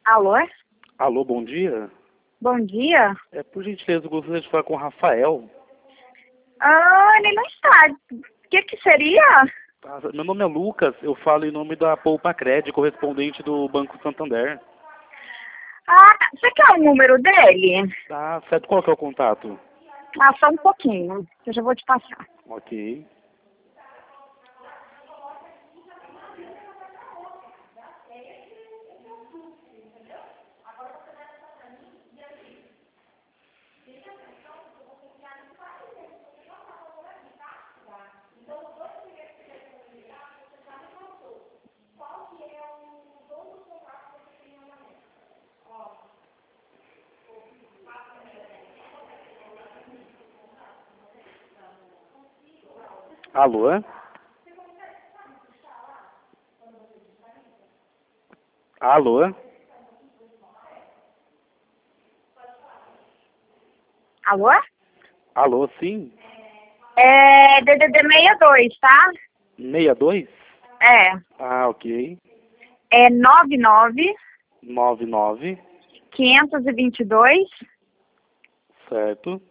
Alô? Alô, bom dia. Bom dia. Por gentileza, eu gostaria de falar com o Rafael. Ele não está. O que seria? Meu nome é Lucas, eu falo em nome da Poupa Cred, correspondente do Banco Santander. Você quer o número dele? Tá, certo. Qual que é o contato? Só um pouquinho. Eu já vou te passar. Ok. Alô? Alô? Alô? Alô, sim? É DDD 62, tá? 62? É. Ok. É 99 99, 522 certo.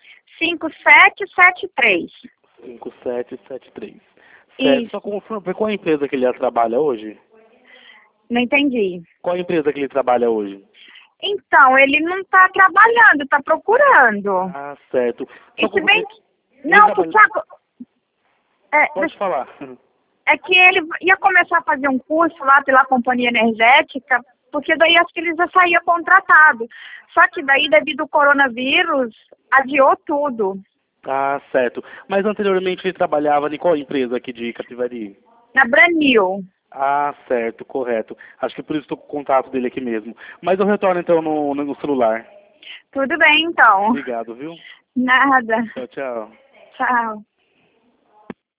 5773. 5773. Certo. Só Isso. confirma, qual é a empresa que ele trabalha hoje? Não entendi. Qual é a empresa que ele trabalha hoje? Então, ele não está trabalhando, está procurando. Certo. E se bem que... Ele Não, trabalha... sabe... Pode falar. É que ele ia começar a fazer um curso lá pela companhia energética, porque daí acho que ele já saía contratado. Só que daí, devido ao coronavírus, adiou tudo. Certo. Mas anteriormente ele trabalhava em qual empresa aqui de Capivari? Na Branil. Certo, correto. Acho que por isso estou com o contato dele aqui mesmo. Mas eu retorno então no celular. Tudo bem, então. Obrigado, viu? Nada. Tchau, tchau. Tchau.